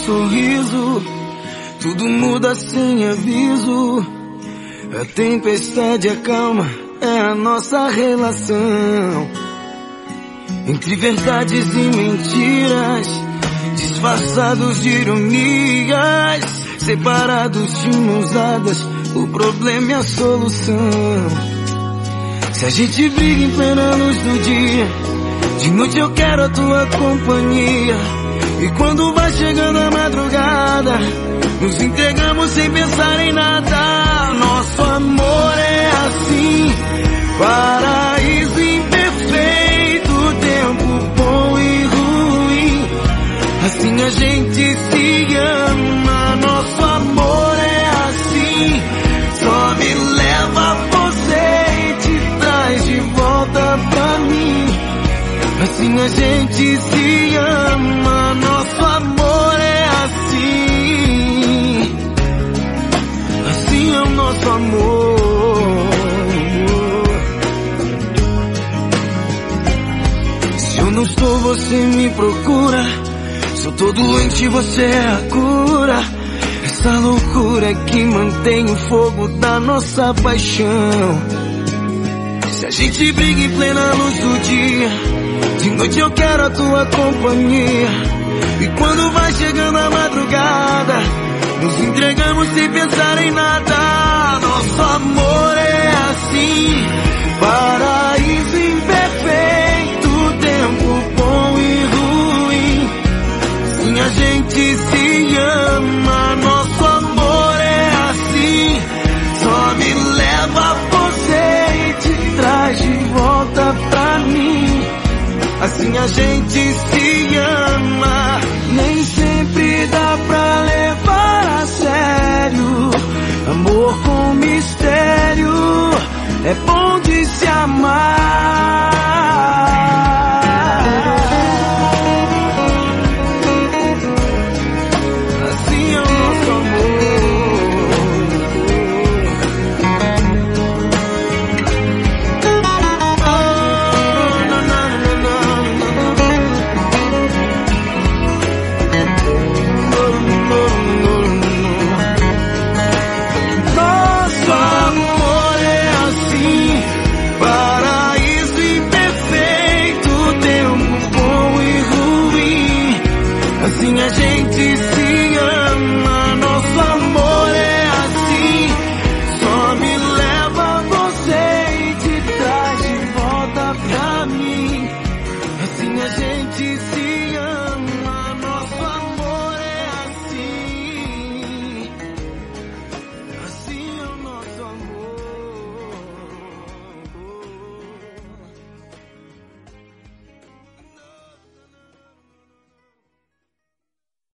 sorriso, tudo muda sem aviso. A tempestade acalma, é a nossa relação. Entre verdades e mentiras, disfarçados de ironias, separados de mãos dadas, o problema é a solução. Se a gente briga em plena luz do dia, de noite eu quero a tua companhia. E quando vai chegando a madrugada, nos entregamos sem pensar em nada. Nosso amor é assim, paraíso imperfeito, tempo bom e ruim. Assim a gente se ama. Nosso amor é assim, só me leva você e te traz de volta pra mim. Assim a gente se ama. Nosso amor é assim, assim é o nosso amor. Se eu não estou, você me procura. Se eu tô doente, você é a cura. Essa loucura que mantém o fogo da nossa paixão. Se a gente briga em plena luz do dia, de noite eu quero a tua companhia. E quando vai chegando a madrugada, nos entregamos sem pensar em nada. Nosso amor é assim, paraíso imperfeito, tempo bom e ruim. Assim a gente se ama. Nosso amor é assim, só me leva você e te traz de volta pra mim. Assim a gente se ama. Nem sempre dá pra levar a sério. Amor com mistério, é bom de se amar. Assim é o nosso amor. Assim a gente se ama. Nosso amor